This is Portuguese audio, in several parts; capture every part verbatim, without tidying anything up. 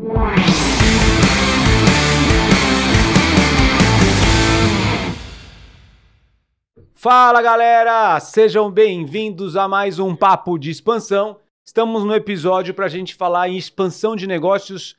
Fala galera, sejam bem-vindos a mais um Papo de Expansão. Estamos no episódio para a gente falar em expansão de negócios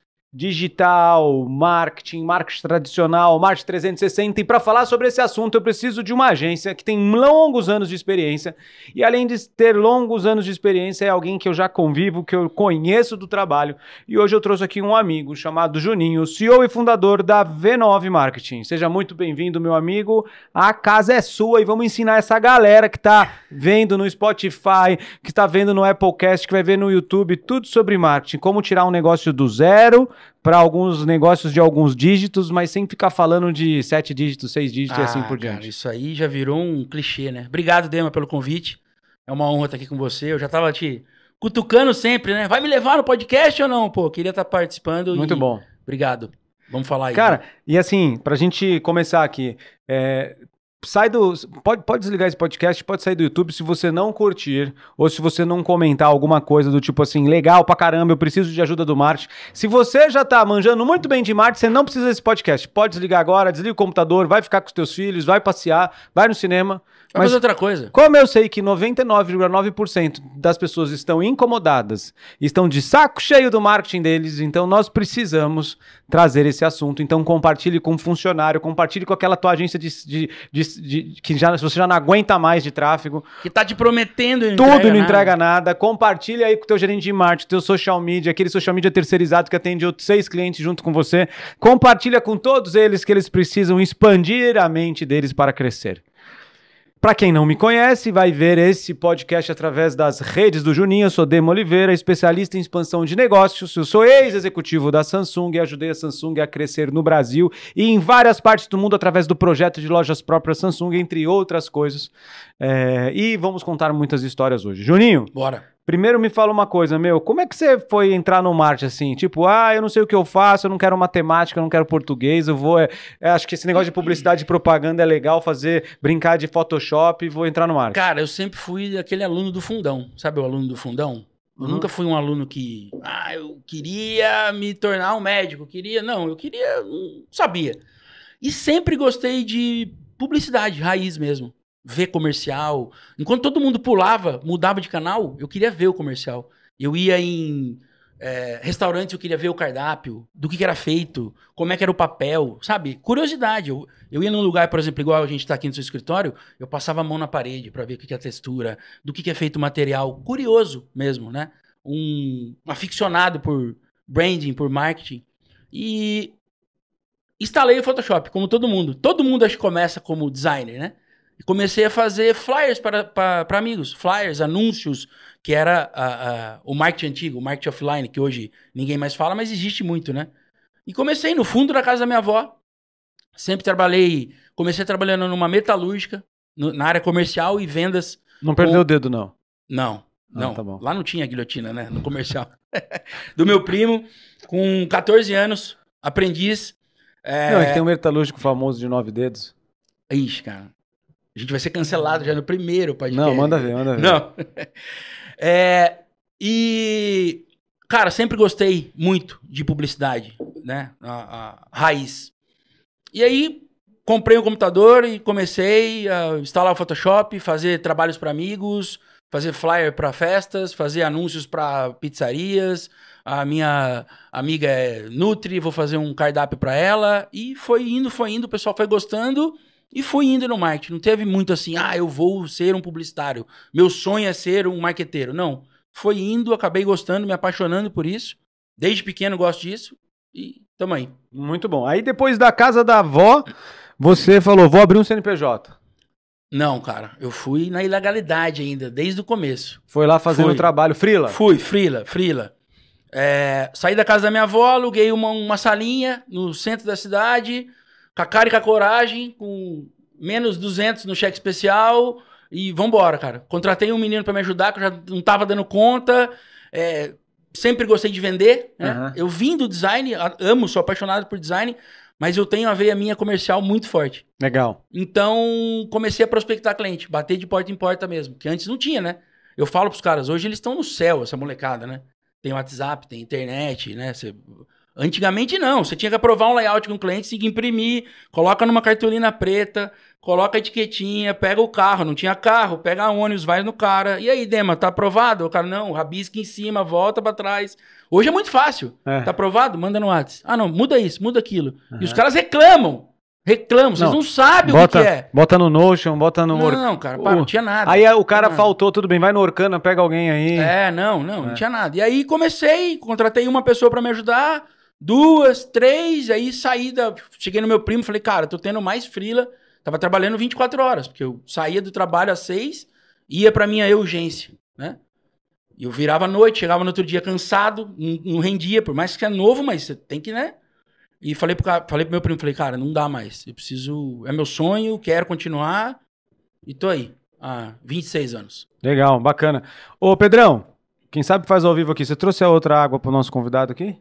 digital, marketing, marketing tradicional, marketing trezentos e sessenta. E para falar sobre esse assunto eu preciso de uma agência que tem longos anos de experiência. E além de ter longos anos de experiência, é alguém que eu já convivo, que eu conheço do trabalho. E hoje eu trouxe aqui um amigo chamado Juninho, C E O e fundador da V nove Marketing. Seja muito bem-vindo, meu amigo. A casa é sua e vamos ensinar essa galera que está vendo no Spotify, que está vendo no Applecast, que vai ver no YouTube, tudo sobre marketing. Como tirar um negócio do zero para alguns negócios de alguns dígitos, mas sem ficar falando de sete dígitos, seis dígitos ah, e assim por diante. Cara, isso aí já virou um clichê, né? Obrigado, Dema, pelo convite. É uma honra estar aqui com você. Eu já tava te cutucando sempre, né? Vai me levar no podcast ou não? Pô, queria estar participando. Muito e... bom. Obrigado. Vamos falar aí. Cara, né? e assim, pra gente começar aqui, é... sai do... Pode, pode desligar esse podcast, pode sair do YouTube se você não curtir ou se você não comentar alguma coisa do tipo assim, legal pra caramba, eu preciso de ajuda do marketing. Se você já tá manjando muito bem de marketing, você não precisa desse podcast. Pode desligar agora, desliga o computador, vai ficar com os teus filhos, vai passear, vai no cinema. Vai Mas fazer outra coisa. Como eu sei que noventa e nove vírgula nove por cento das pessoas estão incomodadas, estão de saco cheio do marketing deles, então nós precisamos trazer esse assunto. Então compartilhe com um funcionário, compartilhe com aquela tua agência de, de, de, de que já, se você já não aguenta mais de tráfego. Que tá te prometendo e não tudo entrega e não nada. entrega nada. Compartilhe aí com o teu gerente de marketing, teu social media, aquele social media terceirizado que atende outros seis clientes junto com você. Compartilha com todos eles que eles precisam expandir a mente deles para crescer. Para quem não me conhece, vai ver esse podcast através das redes do Juninho. Eu sou Demo Oliveira, especialista em expansão de negócios. Eu sou ex-executivo da Samsung e ajudei a Samsung a crescer no Brasil e em várias partes do mundo através do projeto de lojas próprias Samsung, entre outras coisas. É, e vamos contar muitas histórias hoje. Juninho, bora. Primeiro me fala uma coisa, meu, como é que você foi entrar no marketing assim? Tipo, ah, eu não sei o que eu faço, eu não quero matemática, eu não quero português, eu vou... É, acho que esse negócio de publicidade e propaganda é legal, fazer, brincar de Photoshop e vou entrar no marketing. Cara, eu sempre fui aquele aluno do fundão, sabe o aluno do fundão? Eu uhum. nunca fui um aluno que, ah, eu queria me tornar um médico, queria... Não, eu queria... Não sabia. E sempre gostei de publicidade, raiz mesmo. Ver comercial. Enquanto todo mundo pulava, mudava de canal, eu queria ver o comercial. Eu ia em é, restaurantes, eu queria ver o cardápio, do que, que era feito, como é que era o papel, sabe? Curiosidade. Eu, eu ia num lugar, por exemplo, igual a gente tá aqui no seu escritório, eu passava a mão na parede para ver o que, que é a textura, do que, que é feito o material. Curioso mesmo, né? Um, um aficionado por branding, por marketing. E instalei o Photoshop, como todo mundo. Todo mundo acho que começa como designer, né? E comecei a fazer flyers para, para, para amigos, flyers, anúncios, que era a, a, o marketing antigo, o marketing offline, que hoje ninguém mais fala, mas existe muito, né? E comecei no fundo da casa da minha avó, sempre trabalhei, comecei trabalhando numa metalúrgica, no, na área comercial e vendas. Não perdeu com... o dedo, não? Não, não. Ah, tá bom. Lá não tinha guilhotina, né? No comercial. Do meu primo, com catorze anos, aprendiz. É... Não, é que tem um metalúrgico famoso de nove dedos. Ixi, cara. A gente vai ser cancelado já no primeiro podcast. Não, manda ver, manda ver. Não. É, e, cara, sempre gostei muito de publicidade, né? A, a raiz. E aí, comprei um computador e comecei a instalar o Photoshop, fazer trabalhos para amigos, fazer flyer para festas, fazer anúncios para pizzarias. A minha amiga é Nutri, vou fazer um cardápio para ela. E foi indo, foi indo, o pessoal foi gostando. E fui indo no marketing. Não teve muito assim, ah, eu vou ser um publicitário. Meu sonho é ser um marqueteiro. Não. Foi indo, acabei gostando, me apaixonando por isso. Desde pequeno gosto disso. E tamo aí. Muito bom. Aí depois da casa da avó, você falou, vou abrir um C N P J. Não, cara. Eu fui na ilegalidade ainda, desde o começo. Foi lá fazendo o trabalho frila? Fui, frila, frila. É, saí da casa da minha avó, aluguei uma, uma salinha no centro da cidade... Com a cara e com a coragem, com menos duzentos no cheque especial e vambora, cara. Contratei um menino pra me ajudar, que eu já não tava dando conta. É, sempre gostei de vender, né? Uhum. Eu vim do design, amo, sou apaixonado por design, mas eu tenho a veia minha comercial muito forte. Legal. Então, comecei a prospectar cliente, bater de porta em porta mesmo, que antes não tinha, né? Eu falo pros caras, hoje eles estão no céu, essa molecada, né? Tem WhatsApp, tem internet, né? Você Antigamente não, você tinha que aprovar um layout com o cliente, tinha que imprimir, coloca numa cartolina preta, coloca a etiquetinha, pega o carro, não tinha carro, pega a ônibus, vai no cara. E aí, Dema, tá aprovado? O cara, não, rabisca em cima, volta pra trás. Hoje é muito fácil. É. Tá aprovado? Manda no WhatsApp. Ah, não, muda isso, muda aquilo. Uhum. E os caras reclamam. Reclamam, vocês não, não sabem bota, o que, que é. Bota no Notion, bota no... Não, não, cara, para, não tinha nada. Aí o cara faltou, tudo bem, vai no Orkana, pega alguém aí. É, não, não, é. não tinha nada. E aí comecei, contratei uma pessoa pra me ajudar, duas, três, aí saí da... Cheguei no meu primo, falei, cara, tô tendo mais frila, tava trabalhando vinte e quatro horas, porque eu saía do trabalho às seis, ia pra minha urgência, né? E eu virava à noite, chegava no outro dia cansado, não, não rendia, por mais que é novo, mas você tem que, né? E falei pro, cara, falei pro meu primo, falei, cara, não dá mais. Eu preciso... É meu sonho, quero continuar. E tô aí, há vinte e seis anos. Legal, bacana. Ô, Pedrão, quem sabe faz ao vivo aqui. Você trouxe a outra água pro nosso convidado aqui?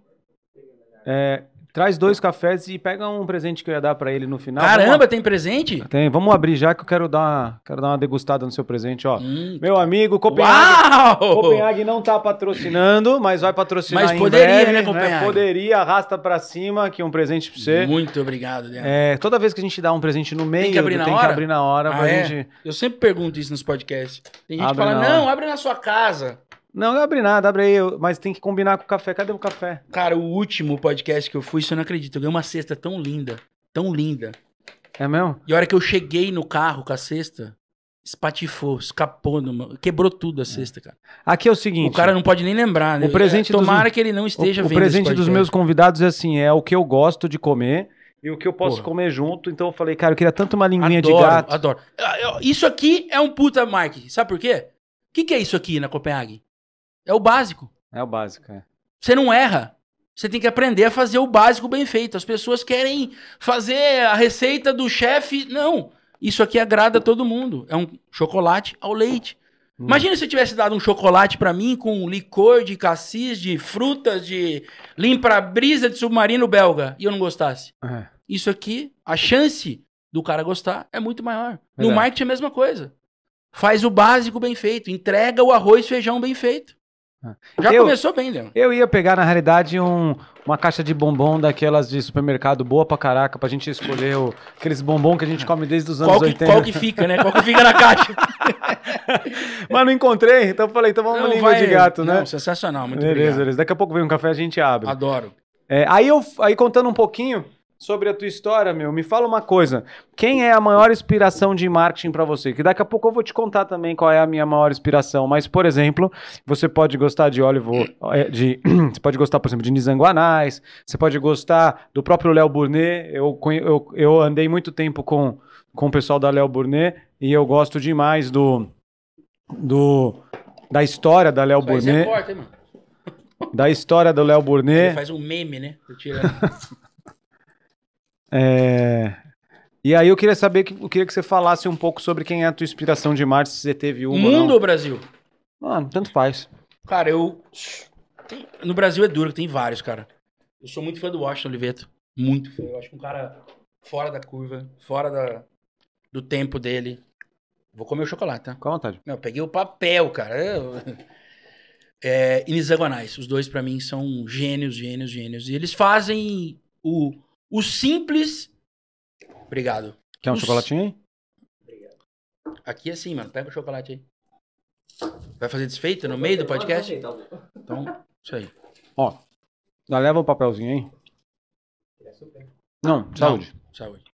É... Traz dois cafés e pega um presente que eu ia dar pra ele no final. Caramba, vamos... tem presente? Tem, vamos abrir já que eu quero dar uma, quero dar uma degustada no seu presente, ó. Hum, Meu amigo, Copenhague, Copenhague não tá patrocinando, mas vai patrocinar mas em poderia, breve, né, Copenhague? Né? Poderia, arrasta pra cima, aqui um presente pra você. Muito obrigado, Leandro. É, toda vez que a gente dá um presente no meio, tem que abrir na tem hora, que abrir na hora ah, pra é? gente... Eu sempre pergunto isso nos podcasts. Tem gente abre que fala, não, abre na sua casa. Não, não abre nada, abre aí, mas tem que combinar com o café. Cadê o café? Cara, o último podcast que eu fui, você não acredita, eu ganhei uma cesta tão linda, tão linda. É mesmo? E a hora que eu cheguei no carro com a cesta, espatifou, escapou, no... quebrou tudo a cesta, cara. Aqui é o seguinte... O cara não pode nem lembrar, né? O presente Tomara dos... que ele não esteja o, vendo o presente dos meus convidados é assim, é o que eu gosto de comer e o que eu posso Porra. comer junto. Então eu falei, cara, eu queria tanto uma linguinha adoro, de gato. Adoro, adoro. Isso aqui é um puta marketing, sabe por quê? O que, que é isso aqui na Copenhague? É o básico. É o básico, é. Você não erra. Você tem que aprender a fazer o básico bem feito. As pessoas querem fazer a receita do chefe. Não. Isso aqui agrada a todo mundo. É um chocolate ao leite. Hum. Imagina se eu tivesse dado um chocolate pra mim com licor de cassis, de frutas, de limpa-brisa de submarino belga e eu não gostasse. É. Isso aqui, a chance do cara gostar é muito maior. Verdade. No marketing é a mesma coisa. Faz o básico bem feito. Entrega o arroz e feijão bem feito. Já eu, começou bem, Leandro. Eu ia pegar, na realidade, um, uma caixa de bombom daquelas de supermercado boa pra caraca, pra gente escolher o, aqueles bombom que a gente come desde os anos qual que, oitenta. Qual que fica, né? Qual que fica na caixa? Mas não encontrei, então falei, então vamos não, uma língua vai, de gato, né? Não, sensacional, muito beleza, obrigado. Beleza, daqui a pouco vem um café, a gente abre. Adoro. É, aí, eu, aí contando um pouquinho sobre a tua história, meu, me fala uma coisa. Quem é a maior inspiração de marketing pra você? Que daqui a pouco eu vou te contar também qual é a minha maior inspiração. Mas, por exemplo, você pode gostar de Oliver, de, você pode gostar, por exemplo, de Nizam Guanais, você pode gostar do próprio Léo Burnet. Eu, eu, eu andei muito tempo com, com o pessoal da Léo Burnet e eu gosto demais do, do, da história da Léo Burnet. Corta, hein, mano? Da história do Léo Burnet. Ele faz um meme, né? Tô tirando. É... E aí eu queria saber, que, eu queria que você falasse um pouco sobre quem é a tua inspiração de marketing, se você teve uma. Mundo ou Brasil? Ah, tanto faz. Cara, eu... Tem... No Brasil é duro, tem vários, cara. Eu sou muito fã do Washington Oliveto. Muito fã. Eu acho que um cara fora da curva, fora da... do tempo dele. Vou comer o chocolate, tá? Com a vontade. Não, eu peguei o papel, cara. Eu... É... E Nizam Guanais. Os dois, pra mim, são gênios, gênios, gênios. E eles fazem o... O simples... Obrigado. Quer um Os... chocolatinho aí? Obrigado. Aqui é assim, mano. Pega o chocolate aí. Vai fazer desfeita no meio do podcast? Então, isso aí. Ó, já leva o papelzinho aí. Não, saúde. Não, saúde.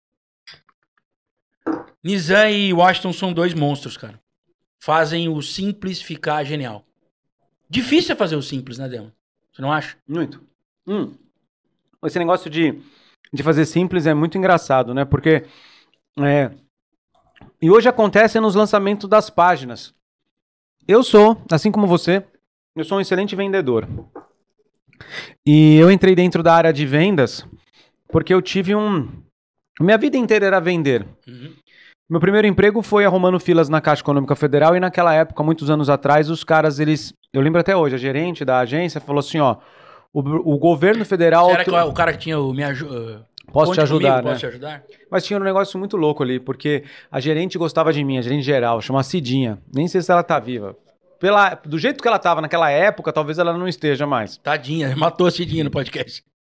Nizam e Washington são dois monstros, cara. Fazem o simples ficar genial. Difícil é fazer o simples, né, Demo? Você não acha? Muito. Hum. Esse negócio de, de fazer simples é muito engraçado, né? Porque... É, e hoje acontece nos lançamentos das páginas. Eu sou, assim como você, eu sou um excelente vendedor. E eu entrei dentro da área de vendas porque eu tive um... Minha vida inteira era vender. Uhum. Meu primeiro emprego foi arrumando filas na Caixa Econômica Federal e naquela época, muitos anos atrás, os caras, eles... Eu lembro até hoje, a gerente da agência falou assim, ó... O, o governo federal... Você era tu... o cara que tinha o... Me ajuda... Posso te ajudar, comigo, né? Posso te ajudar? Mas tinha um negócio muito louco ali, porque a gerente gostava de mim, a gerente geral, chama Cidinha. Nem sei se ela tá viva. Pela, do jeito que ela tava naquela época, talvez ela não esteja mais. Tadinha, matou a Cidinha no podcast.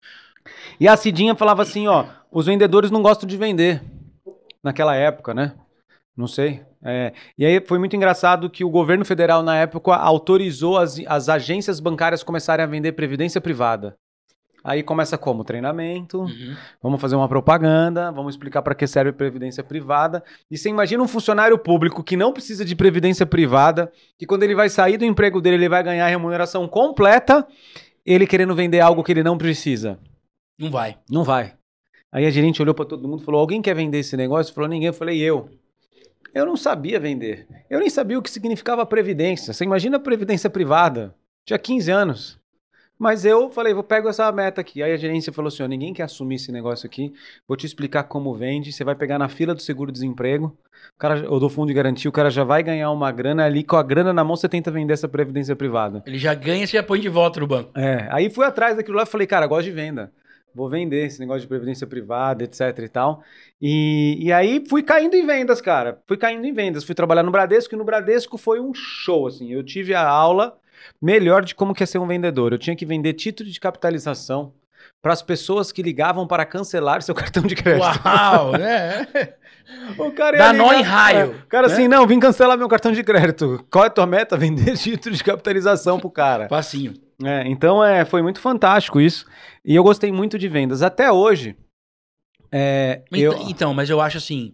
E a Cidinha falava assim, ó, os vendedores não gostam de vender. Naquela época, né? Não sei. É, e aí foi muito engraçado que o governo federal, na época, autorizou as, as agências bancárias começarem a vender previdência privada. Aí começa como? Treinamento, uhum. Vamos fazer uma propaganda, vamos explicar para que serve previdência privada. E você imagina um funcionário público que não precisa de previdência privada, que quando ele vai sair do emprego dele, ele vai ganhar a remuneração completa, ele querendo vender algo que ele não precisa. Não vai. Não vai. Aí a gerente olhou para todo mundo e falou, alguém quer vender esse negócio? Falou, ninguém. Eu falei, eu. Eu não sabia vender. Eu nem sabia o que significava previdência. Você imagina a previdência privada. Tinha quinze anos. Mas eu falei, vou pegar essa meta aqui. Aí a gerência falou assim, ó, ninguém quer assumir esse negócio aqui. Vou te explicar como vende. Você vai pegar na fila do seguro-desemprego. O cara, ou do fundo de garantia, o cara já vai ganhar uma grana. Ali com a grana na mão, você tenta vender essa previdência privada. Ele já ganha, você já põe de volta no banco. É, aí fui atrás daquilo lá e falei, cara, gosto de venda. Vou vender esse negócio de previdência privada, etc e tal. E, e aí fui caindo em vendas, cara. Fui caindo em vendas. Fui trabalhar no Bradesco e no Bradesco foi um show, assim. Eu tive a aula melhor de como que é ser um vendedor. Eu tinha que vender título de capitalização para as pessoas que ligavam para cancelar seu cartão de crédito. Uau, né? O cara dá nó em raio. O cara né? assim, não, vim cancelar meu cartão de crédito. Qual é a tua meta? Vender título de capitalização pro cara. Facinho. É, então é, foi muito fantástico isso. E eu gostei muito de vendas. Até hoje. É, então, eu... então, mas eu acho assim: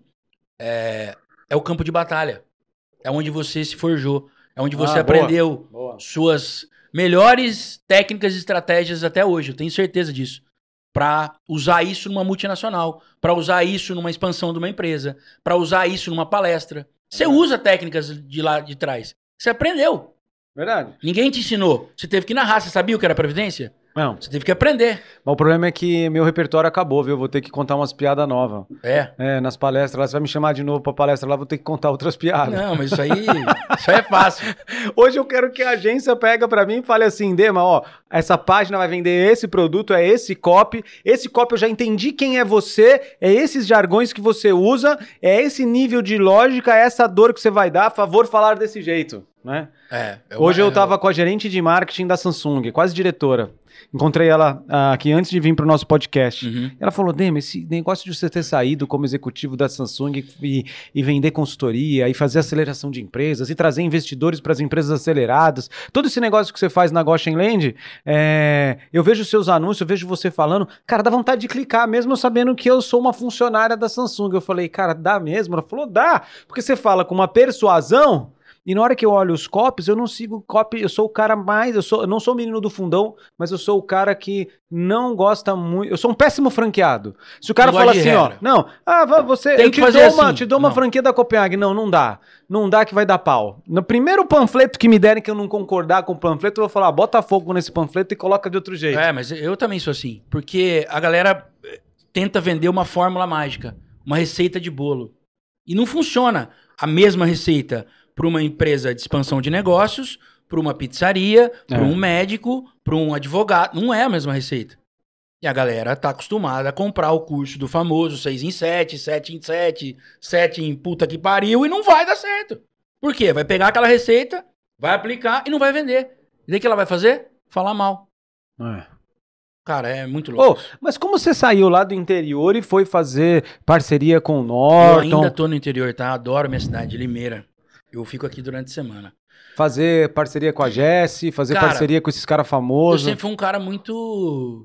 é, é o campo de batalha. É onde você se forjou. É onde você ah, aprendeu boa, boa. suas melhores técnicas e estratégias até hoje. Eu tenho certeza disso. Para usar isso numa multinacional. Para usar isso numa expansão de uma empresa. Para usar isso numa palestra. Você é. usa técnicas de lá de trás. Você aprendeu. Verdade. Ninguém te ensinou. Você teve que narrar. Você sabia o que era previdência? Não. Você teve que aprender. Mas o problema é que meu repertório acabou, viu? Vou ter que contar umas piadas novas. É? É, nas palestras. Lá, você vai me chamar de novo pra palestra lá, vou ter que contar outras piadas. Não, mas isso aí, isso aí é fácil. Hoje eu quero que a agência pega pra mim e fale assim, Dema, ó, essa página vai vender esse produto, é esse copy, esse copy eu já entendi quem é você, é esses jargões que você usa, é esse nível de lógica, é essa dor que você vai dar, a favor falar desse jeito, né? É. Eu, Hoje eu, eu tava eu... com a gerente de marketing da Samsung, quase diretora. Encontrei ela uh, aqui antes de vir para o nosso podcast. Uhum. Ela falou, Dema, esse negócio de você ter saído como executivo da Samsung e, e vender consultoria, e fazer aceleração de empresas, e trazer investidores para as empresas aceleradas, todo esse negócio que você faz na Goshen Land, é, eu vejo seus anúncios, eu vejo você falando, cara, dá vontade de clicar, mesmo sabendo que eu sou uma funcionária da Samsung. Eu falei, cara, dá mesmo? Ela falou, dá, porque você fala com uma persuasão. E na hora que eu olho os copies, eu não sigo copy, eu sou o cara mais, eu, sou, eu não sou o menino do fundão, mas eu sou o cara que não gosta muito, eu sou um péssimo franqueado. Se o cara fala assim, ó, não, ah, você, tem eu que te, fazer dou uma, assim. te dou uma não. franquia da Copenhague, não, não dá, não dá que vai dar pau. No primeiro panfleto que me derem que eu não concordar com o panfleto, eu vou falar, bota fogo nesse panfleto e coloca de outro jeito. É, mas eu também sou assim, porque a galera tenta vender uma fórmula mágica, uma receita de bolo, e não funciona a mesma receita para uma empresa de expansão de negócios, para uma pizzaria, é. para um médico, para um advogado. Não é a mesma receita. E a galera tá acostumada a comprar o curso do famoso seis em sete, sete em sete, sete em puta que pariu e não vai dar certo. Por quê? Vai pegar aquela receita, vai aplicar e não vai vender. E daí o que ela vai fazer? Falar mal. É. Cara, é muito louco. Oh, mas como você saiu lá do interior e foi fazer parceria com o Norton? Eu ainda tô no interior, tá? Adoro minha cidade, Limeira. Eu fico aqui durante a semana. Fazer parceria com a Jessie, fazer cara, parceria com esses caras famosos. Eu sempre fui um cara muito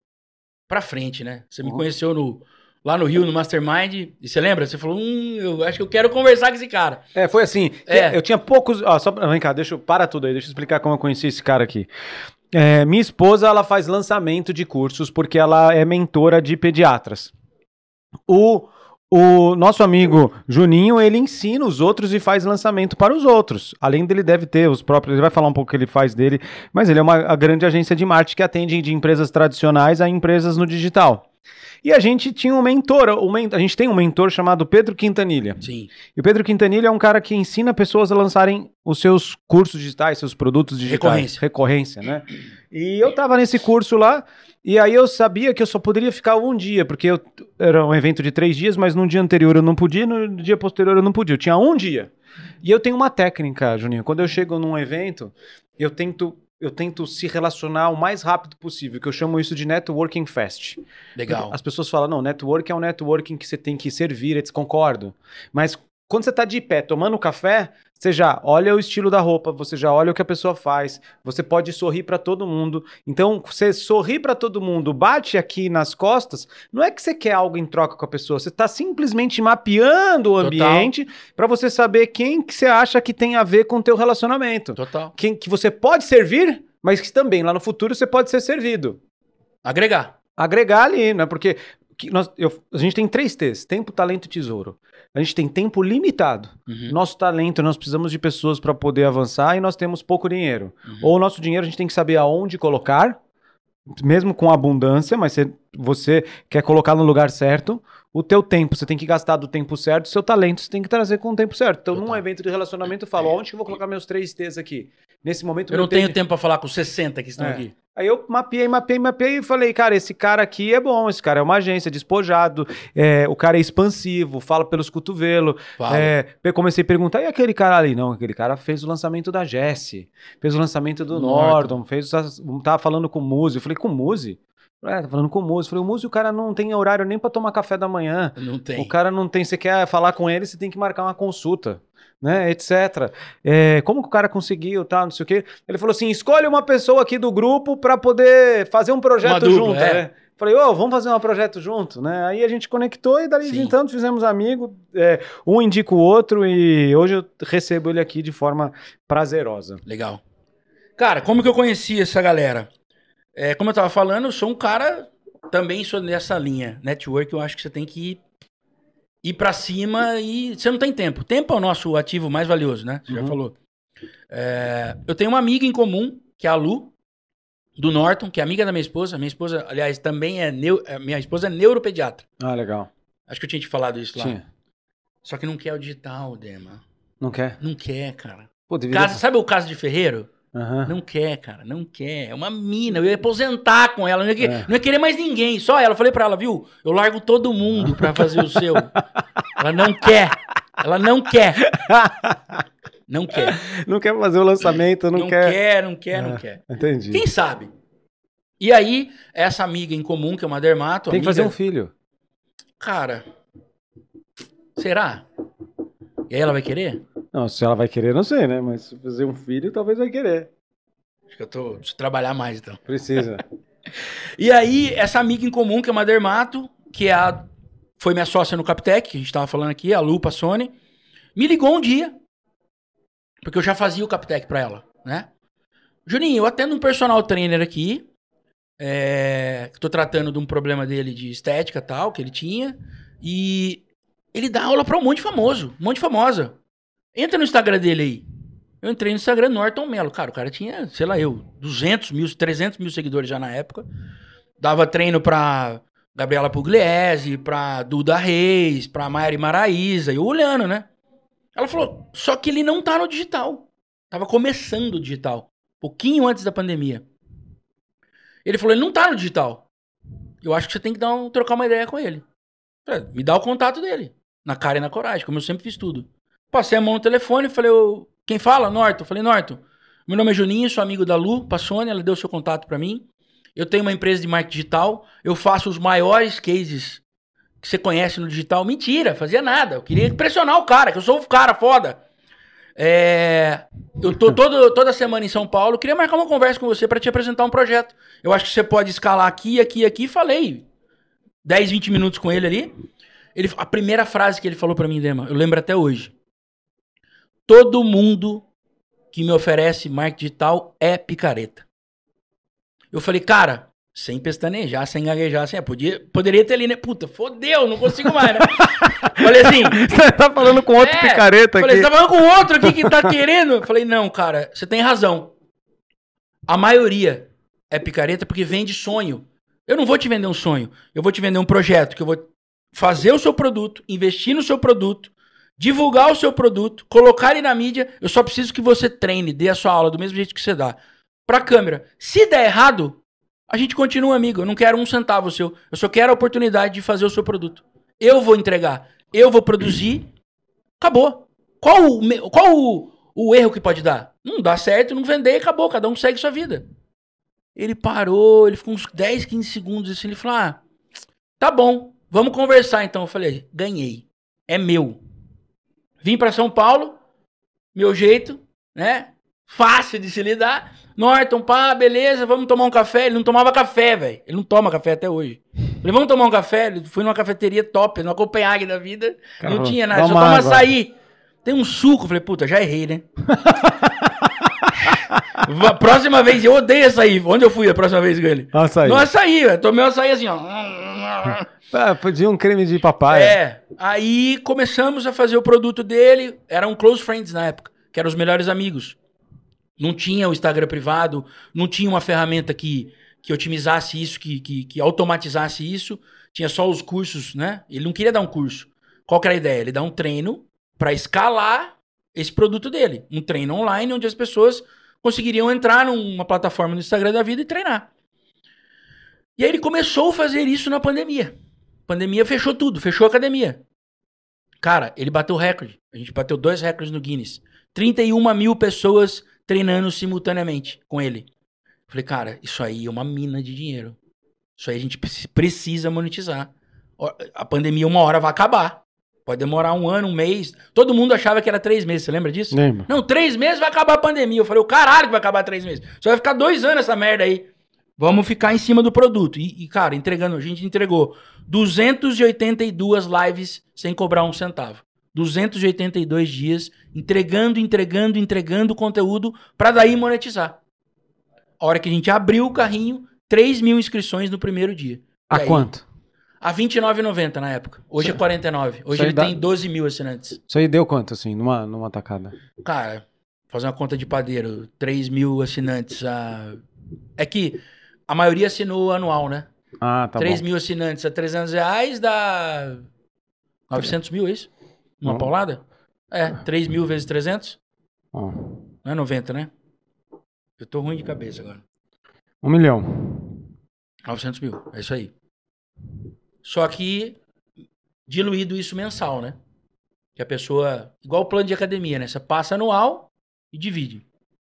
pra frente, né? Você me uhum. conheceu no, lá no Rio, no Mastermind, e você lembra? Você falou, hum, eu acho que eu quero conversar com esse cara. É, foi assim, é. eu tinha poucos... Ó, só, vem cá, deixa eu... Para tudo aí, deixa eu explicar como eu conheci esse cara aqui. É, minha esposa, ela faz lançamento de cursos porque ela é mentora de pediatras. O... O nosso amigo Juninho, ele ensina os outros e faz lançamento para os outros. Além dele deve ter os próprios, ele vai falar um pouco o que ele faz dele, mas ele é uma a grande agência de marketing que atende de empresas tradicionais a empresas no digital. E a gente tinha um mentor, um, a gente tem um mentor chamado Pedro Quintanilha. Sim. E o Pedro Quintanilha é um cara que ensina pessoas a lançarem os seus cursos digitais, seus produtos digitais. Recorrência. Recorrência, né? E eu tava nesse curso lá, e aí eu sabia que eu só poderia ficar um dia, porque eu, era um evento de três dias, mas no dia anterior eu não podia, no dia posterior eu não podia. Eu tinha um dia. E eu tenho uma técnica, Juninho. Quando eu chego num evento, eu tento eu tento se relacionar o mais rápido possível, que eu chamo isso de networking fast. Legal. As pessoas falam, não, networking é um networking que você tem que servir, eu concordo. Mas quando você tá de pé tomando café, você já olha o estilo da roupa, você já olha o que a pessoa faz, você pode sorrir pra todo mundo. Então, você sorrir pra todo mundo, bate aqui nas costas, não é que você quer algo em troca com a pessoa, você tá simplesmente mapeando o ambiente pra você saber quem que você acha que tem a ver com o teu relacionamento. Total. Quem que você pode servir, mas que também lá no futuro você pode ser servido. Agregar. Agregar ali, né? Porque que nós, eu, a gente tem três T's: tempo, talento e tesouro. A gente tem tempo limitado. Uhum. Nosso talento, nós precisamos de pessoas para poder avançar e nós temos pouco dinheiro. Uhum. Ou o nosso dinheiro a gente tem que saber aonde colocar, mesmo com abundância, mas você, você quer colocar no lugar certo. O teu tempo, você tem que gastar do tempo certo. O seu talento, você tem que trazer com o tempo certo. Então, Total. num evento de relacionamento, eu falo, onde que eu vou colocar meus três T's aqui? Nesse momento... Eu meu não tenho T- tempo pra falar com os sessenta que estão É. aqui. Aí eu mapeei, mapeei, mapeei e falei, cara, esse cara aqui é bom, esse cara é uma agência, despojado, é, o cara é expansivo, fala pelos cotovelos. Fala. É, eu comecei a perguntar, e aquele cara ali? Não, aquele cara fez o lançamento da Jessie, fez o lançamento do Do Nordon, fez, tava falando com o Muzi. Eu falei, com o Muzi? É, tá falando com o Muzi. Eu falei, o Muzi, o cara não tem horário nem pra tomar café da manhã. Não tem. O cara não tem, você quer falar com ele, você tem que marcar uma consulta, né, etcétera. É, como que o cara conseguiu, tá, não sei o quê. Ele falou assim, escolhe uma pessoa aqui do grupo pra poder fazer um projeto Uma dupla, junto, é. né? Falei, ô, vamos fazer um projeto junto, né? Aí a gente conectou e dali Sim. então fizemos amigo, é, um indica o outro e hoje eu recebo ele aqui de forma prazerosa. Legal. Cara, como que eu conheci essa galera? É, como eu tava falando, eu sou um cara, também sou nessa linha. Network, eu acho que você tem que ir, ir pra cima e você não tem tempo. Tempo é o nosso ativo mais valioso, né? Você Uhum. já falou. É, eu tenho uma amiga em comum, que é a Lu, do Norton, que é amiga da minha esposa. Minha esposa, aliás, também é... Neu, é, minha esposa é neuropediatra. Ah, legal. Acho que eu tinha te falado isso lá. Sim. Só que não quer o digital, Dema. Não quer? Não quer, cara. Pô, deveria... Casa, sabe o caso de Ferreiro? Aham. Não quer, cara, não quer. É uma mina, eu ia aposentar com ela, não ia, que- É. não ia querer mais ninguém, só ela. Eu falei pra ela, viu, eu largo todo mundo pra fazer o seu. Ela não quer, ela não quer. Não quer. Não quer fazer o lançamento, não, Não quer... quer, não quer, É. não quer. Entendi. Quem sabe? E aí, essa amiga em comum, que é uma dermato, Tem que amiga, fazer um filho. cara, será? E aí ela vai querer? Não, se ela vai querer, não sei, né? Mas se fazer um filho, talvez vai querer. Acho que eu tô, preciso trabalhar mais, então. Precisa. E aí, essa amiga em comum, que é uma dermato, que é a, foi minha sócia no Captec, que a gente tava falando aqui, a Lu Passoni, me ligou um dia, porque eu já fazia o Captec pra ela, né? Juninho, eu atendo um personal trainer aqui, é, que tô tratando de um problema dele de estética e tal, que ele tinha, e ele dá aula pra um monte de famoso, um monte de famosa. Entra no Instagram dele aí. Eu entrei no Instagram Norton Melo. Cara, o cara tinha, sei lá eu, duzentos mil, trezentos mil seguidores já na época. Dava treino pra Gabriela Pugliese, pra Duda Reis, pra Maiara Maraíza. E eu olhando, né? Ela falou, só que ele não tá no digital. Tava começando o digital. Pouquinho antes da pandemia. Ele falou, ele não tá no digital. Eu acho que você tem que dar um, trocar uma ideia com ele. Falei, me dá o contato dele. Na cara e na coragem, como eu sempre fiz tudo. Passei a mão no telefone e falei, ô, quem fala? Norton. Falei, Norton, meu nome é Juninho, sou amigo da Lu Passoni, ela deu seu contato pra mim. Eu tenho uma empresa de marketing digital, eu faço os maiores cases que você conhece no digital. Mentira, fazia nada. Eu queria impressionar o cara, que eu sou o cara foda. É, eu tô todo, toda semana em São Paulo, eu queria marcar uma conversa com você pra te apresentar um projeto. Eu acho que você pode escalar aqui, aqui, aqui. Falei dez, vinte minutos com ele ali. Ele, a primeira frase que ele falou pra mim, Dema, eu lembro até hoje. Todo mundo que me oferece marketing digital é picareta. Eu falei, cara, sem pestanejar, sem gaguejar, sem... Podia, poderia ter ali, né? Puta, fodeu, não consigo mais, né? Falei assim... Você tá falando com outro é, picareta falei, aqui. você tá falando com outro aqui que tá querendo? Eu falei, não, cara, você tem razão. A maioria é picareta porque vende sonho. Eu não vou te vender um sonho. Eu vou te vender um projeto que eu vou fazer o seu produto, investir no seu produto, divulgar o seu produto, colocar ele na mídia. Eu só preciso que você treine, dê a sua aula do mesmo jeito que você dá. Pra câmera. Se der errado, a gente continua amigo. Eu não quero um centavo seu. Eu só quero a oportunidade de fazer o seu produto. Eu vou entregar. Eu vou produzir. Acabou. Qual o, qual o, o erro que pode dar? Não dá certo, não vender, acabou, cada um segue sua vida. Ele parou, ele ficou uns dez, quinze segundos assim, ele falou, ah, tá bom, vamos conversar então. Eu falei, ganhei, é meu. Vim pra São Paulo, meu jeito, né, fácil de se lidar. Norton, pá, beleza, vamos tomar um café. Ele não tomava café, velho, ele não toma café até hoje. Falei, vamos tomar um café, ele foi numa cafeteria top, numa Copenhague da vida, Caramba, não tinha nada, só toma açaí. Tem um suco, eu falei, puta, já errei, né? Próxima vez, eu odeio açaí. Onde eu fui a próxima vez com ele? Açaí. No açaí, velho. Tomei um açaí assim, ó. Ah, podia um creme de papai. É. Aí começamos a fazer o produto dele. Eram close friends na época, que eram os melhores amigos. Não tinha o Instagram privado, não tinha uma ferramenta que, que otimizasse isso, que, que, que automatizasse isso. Tinha só os cursos, né? Ele não queria dar um curso. Qual que era a ideia? Ele dá um treino para escalar esse produto dele. Um treino online onde as pessoas conseguiriam entrar numa plataforma no Instagram da vida e treinar. E aí ele começou a fazer isso na pandemia. A pandemia fechou tudo, fechou a academia. Cara, ele bateu recorde. A gente bateu dois recordes no Guinness. trinta e uma mil pessoas treinando simultaneamente com ele. Falei, cara, isso aí é uma mina de dinheiro. Isso aí a gente precisa monetizar. A pandemia uma hora vai acabar. Pode demorar um ano, um mês. Todo mundo achava que era três meses, você lembra disso? Lembro. Não, três meses vai acabar a pandemia. Eu falei, o caralho que vai acabar três meses. Só vai ficar dois anos essa merda aí. Vamos ficar em cima do produto. E, e, cara, entregando, a gente entregou duzentas e oitenta e duas lives sem cobrar um centavo. duzentos e oitenta e dois dias entregando, entregando, entregando conteúdo pra daí monetizar. A hora que a gente abriu o carrinho, três mil inscrições no primeiro dia. A quanto? A vinte e nove reais e noventa centavos na época. Hoje Sim. é quarenta e nove. Hoje ele dá... tem doze mil assinantes. Isso aí deu quanto, assim, numa, numa tacada? Cara, fazer uma conta de padeiro. três mil assinantes. A... É que a maioria assinou anual, né? Ah, tá três bom. mil assinantes a trezentos reais dá novecentos mil, é isso? Uma Não. paulada? É, três mil vezes trezentos? Oh. Não é noventa, né? Eu tô ruim de cabeça agora. Um milhão. novecentos mil, é isso aí. Só que diluído isso mensal, né? Que a pessoa... Igual o plano de academia, né? Você passa anual e divide.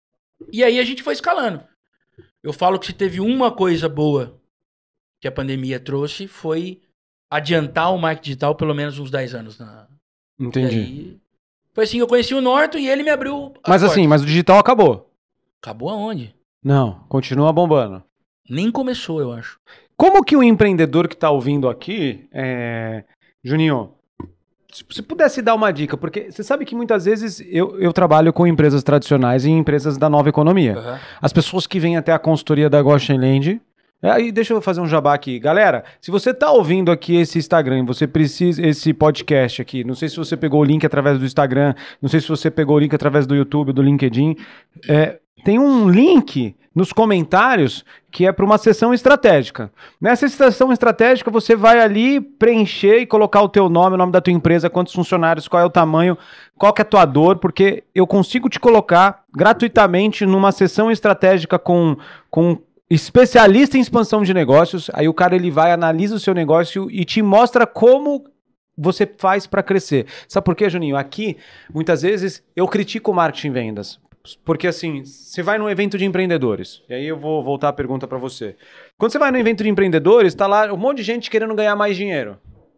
E aí a gente foi escalando. Eu falo que se teve uma coisa boa que a pandemia trouxe foi adiantar o marketing digital pelo menos uns dez anos. Na... Entendi. Aí, foi assim que eu conheci o Norton e ele me abriu... Mas assim, mas o digital acabou. Acabou aonde? Não, continua bombando. Nem começou, eu acho. Como que o empreendedor que está ouvindo aqui, é... Juninho, se você pudesse dar uma dica, porque você sabe que muitas vezes eu, eu trabalho com empresas tradicionais e empresas da nova economia. Uhum. As pessoas que vêm até a consultoria da Goshen Land, aí deixa eu fazer um jabá aqui. Galera, se você está ouvindo aqui esse Instagram, você precisa, esse podcast aqui, não sei se você pegou o link através do Instagram, não sei se você pegou o link através do YouTube, do LinkedIn, é, tem um link nos comentários que é para uma sessão estratégica. Nessa sessão estratégica você vai ali preencher e colocar o teu nome, o nome da tua empresa, quantos funcionários, qual é o tamanho, qual que é a tua dor, porque eu consigo te colocar gratuitamente numa sessão estratégica com, com especialista em expansão de negócios. Aí o cara ele vai, analisa o seu negócio e te mostra como você faz para crescer. Sabe por quê, Juninho? Aqui, muitas vezes, eu critico o marketing e vendas. Porque assim, você vai num evento de empreendedores, e aí eu vou voltar a pergunta para você. Quando você vai num evento de empreendedores, tá lá um monte de gente querendo ganhar mais dinheiro.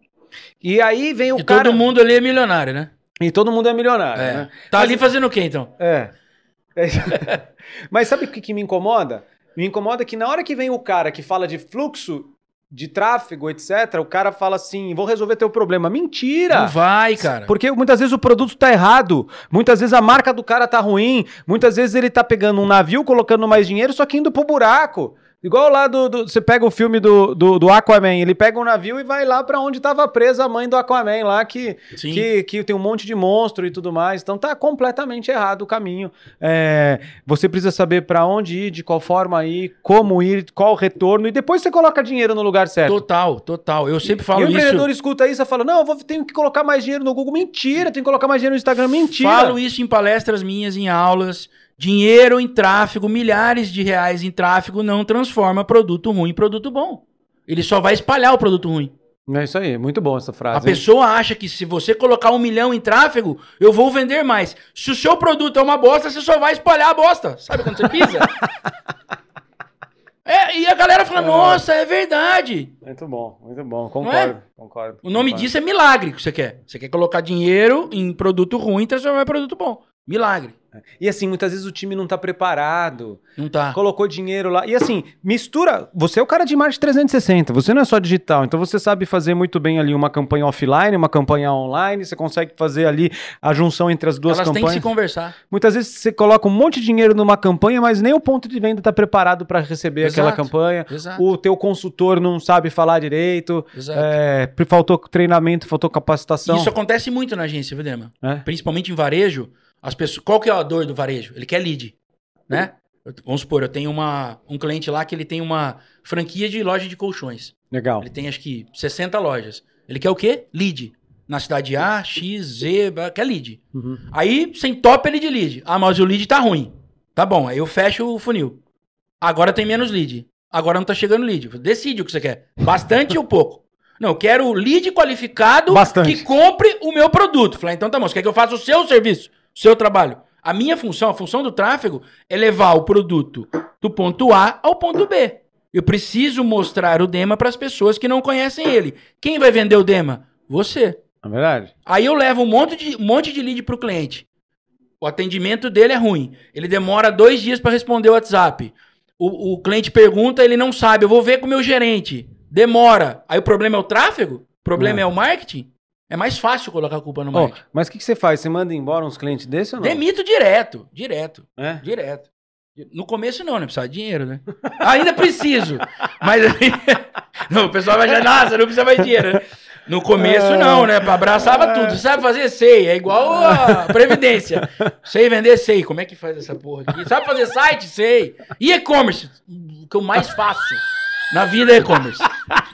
E aí vem o e cara... todo mundo ali é milionário, né? E todo mundo é milionário, é. né? Tá Mas... ali fazendo o quê, então? É. é. Mas sabe o que, que me incomoda? Me incomoda que na hora que vem o cara que fala de fluxo de tráfego, etcétera, o cara fala assim, vou resolver teu problema. Mentira! Não vai, cara. Porque muitas vezes o produto tá errado, muitas vezes a marca do cara tá ruim, muitas vezes ele tá pegando um navio, colocando mais dinheiro, só que indo pro buraco. Igual lá do, do você pega o filme do, do, do Aquaman, ele pega um navio e vai lá pra onde tava presa a mãe do Aquaman lá, que, que, que tem um monte de monstro e tudo mais, então tá completamente errado o caminho. É, você precisa saber pra onde ir, de qual forma ir, como ir, qual o retorno, e depois você coloca dinheiro no lugar certo. Total, total, eu sempre falo isso. E o empreendedor isso... escuta isso e fala, não, eu vou, tenho que colocar mais dinheiro no Google, mentira, tenho que colocar mais dinheiro no Instagram, mentira. Falo isso em palestras minhas, em aulas. Dinheiro em tráfego, milhares de reais em tráfego não transforma produto ruim em produto bom. Ele só vai espalhar o produto ruim. É isso aí, muito bom essa frase. A pessoa acha que se você colocar um milhão em tráfego, eu vou vender mais. Se o seu produto é uma bosta, você só vai espalhar a bosta. Sabe quando você pisa? É, e a galera fala, nossa, é verdade. Muito bom, muito bom, concordo, é? concordo. O nome concordo. disso é milagre que você quer. Você quer colocar dinheiro em produto ruim e transformar em produto bom. Milagre. E assim, muitas vezes o time não tá preparado. Não tá. Colocou dinheiro lá. E assim, mistura. Você é o cara de marketing trezentos e sessenta. Você não é só digital. Então você sabe fazer muito bem ali uma campanha offline, uma campanha online. Você consegue fazer ali a junção entre as duas Elas campanhas. Elas têm que se conversar. Muitas vezes você coloca um monte de dinheiro numa campanha, mas nem o ponto de venda tá preparado para receber Exato. aquela campanha. Exato. O teu consultor não sabe falar direito. Exato. É, faltou treinamento, faltou capacitação. Isso acontece muito na agência, viu, Dema? É? Principalmente em varejo. As pessoas, qual que é a dor do varejo? Ele quer lead, né? Vamos supor, eu tenho uma, um cliente lá que ele tem uma franquia de loja de colchões. Legal. Ele tem acho que sessenta lojas. Ele quer o quê? Lead. Na cidade A, X, Z, quer lead. Uhum. Aí, sem top ele de lead. Ah, mas o lead tá ruim. Tá bom, aí eu fecho o funil. Agora tem menos lead. Agora não tá chegando lead. Decide o que você quer. Bastante ou pouco? Não, eu quero lead qualificado Bastante. que compre o meu produto. Falei, então tá bom, você quer que eu faça o seu serviço? Seu trabalho. A minha função, a função do tráfego é levar o produto do ponto A ao ponto B. Eu preciso mostrar o Dema para as pessoas que não conhecem ele. Quem vai vender o Dema? Você. É verdade. Aí eu levo um monte de, um monte de lead para o cliente. O atendimento dele é ruim. Ele demora dois dias para responder o WhatsApp. O, o cliente pergunta, ele não sabe. Eu vou ver com o meu gerente. Demora. Aí o problema é o tráfego? O problema é, é o marketing? É mais fácil colocar a culpa no marketing. Oh, mas o que, que você faz? Você manda embora uns clientes desses ou não? Demito direto, direto, é? direto. No começo não, né? Precisa de dinheiro, né? Ainda preciso. Mas não, o pessoal vai já, nossa, não precisa mais de dinheiro. Né? No começo não, né? Abraçava tudo. Sabe fazer? Sei. É igual a Previdência. Sei vender? Sei. Como é que faz essa porra aqui? Sabe fazer site? Sei. E e-commerce? O que eu mais faço na vida é e-commerce.